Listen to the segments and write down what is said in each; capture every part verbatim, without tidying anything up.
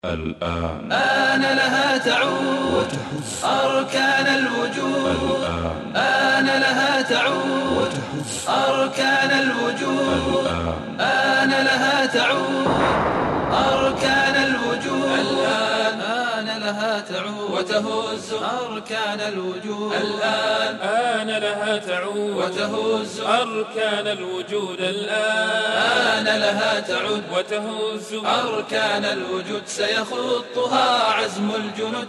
الآن آن لها تعود وتحث أركان الوجود. الآن آن لها تعود وتحث أركان الوجود. الآن آن لها تعود أركان الوجود. الآن آن لها تعود وتهز أركان الوجود. الآن آن لها تعود وتهز أركان الوجود. الآن آن لها تعود وتهز أركان الوجود. سيخطها عزم الجنود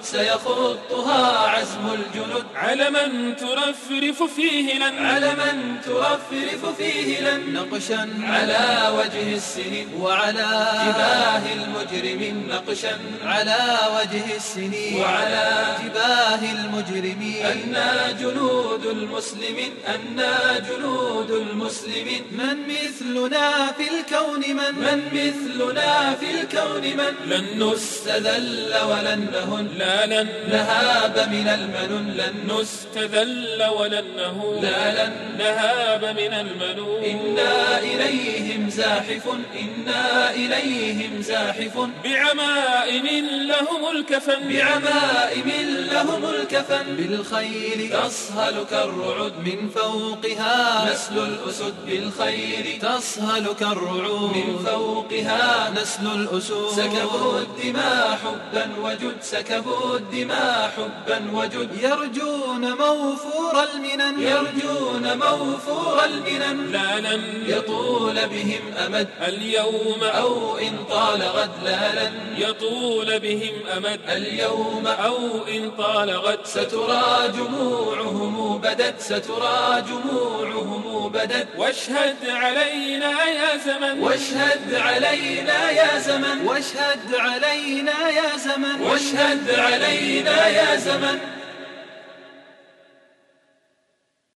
سيخطها عزم الجنود. علما ترفرف فيه لن علما ترفرف فيه لن نقشا على وجه السنين وعلى جباه المجرمين. نقشا على وجه السنين وعلى جباه المجرمين. أنا جنود المسلمين أنا جنود المسلمين. من مثلنا في الكون من من مثلنا في الكون من لن نستذل ولن نهن لا لن نهاب من المنون. لن نستذل ولن نهون لا لن نهاب من المنون. إنا إليهم زاحف إنا إليهم زاحف. بعمائم لهم الكفن بعمائم لهم الكفن. بالخيل تصهل كالرعود من فوقها نسل الأسد. بالخيل تصهل كالرعود من فوقها نسل الأسود. سكبوا الدماء حبا وجد سكبوا الدماء حبا وجد. يرجون موفور المنن يرجون موفور المنن. لا لن يطول بهم أمد اليوم أو إن طال غد. لا لن يطول بهم أمد اليوم أو إن طال غد. سترى جموعهم بدت سترى جموعهم بدت. واشهد علينا يا زمن واشهد علينا يا زمن واشهد علينا يا زمن واشهد علينا يا زمن.